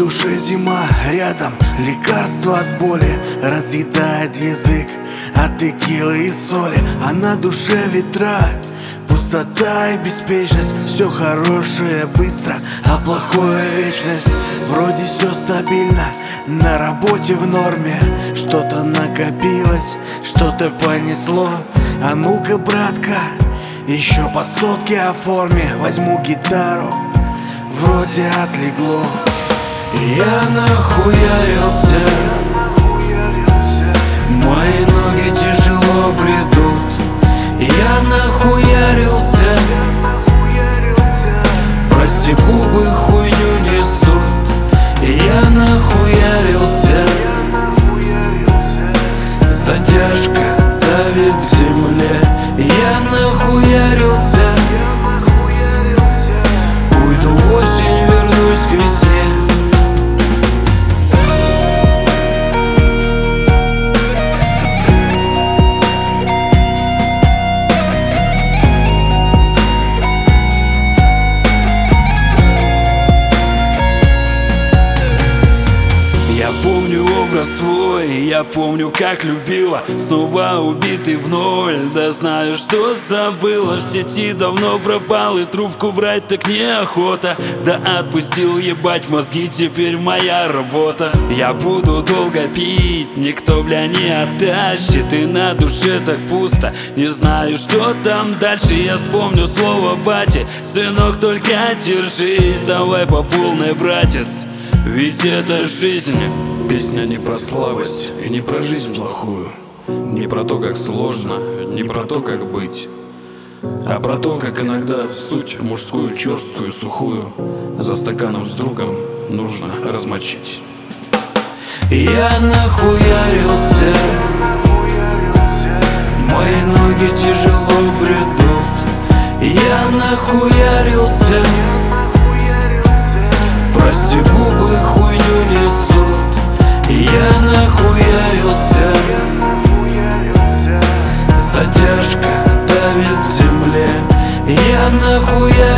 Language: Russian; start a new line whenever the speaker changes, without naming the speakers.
душе зима, рядом лекарство от боли разъедает язык от текилы и соли. А на душе ветра, пустота и беспечность. Все хорошее быстро, а плохое вечность. Вроде все стабильно, на работе в норме. Что-то накопилось, что-то понесло. А ну-ка, братка, еще по сотке оформи. Возьму гитару, вроде отлегло. Я нахуярился, мои ноги тяжело бредут. Я нахуярился, прости, губы хуйню несут. Я нахуярился, затяжка давит в земле. Я нахуярился, уйду в осень, вернусь к весне.
Я помню образ твой, я помню, как любила. Снова убитый в ноль, да знаю, что забыла. В сети давно пропал, и трубку брать так неохота. Да отпустил ебать мозги, теперь моя работа. Я буду долго пить, никто, бля, не оттащит. И на душе так пусто, не знаю, что там дальше. Я вспомню слово бати: сынок, только держись, давай по полной, братец, ведь это жизнь.
Песня не про слабость и не про жизнь плохую, не про то, как сложно, не про то, как быть, а про то, как иногда суть мужскую, черствую, сухую за стаканом с другом нужно размочить.
Я нахуярился, мои ноги тяжело бредут. Я нахуярился, прости, губы хуйню несут. Я нахуярился, затяжка давит в земле. Я нахуярился.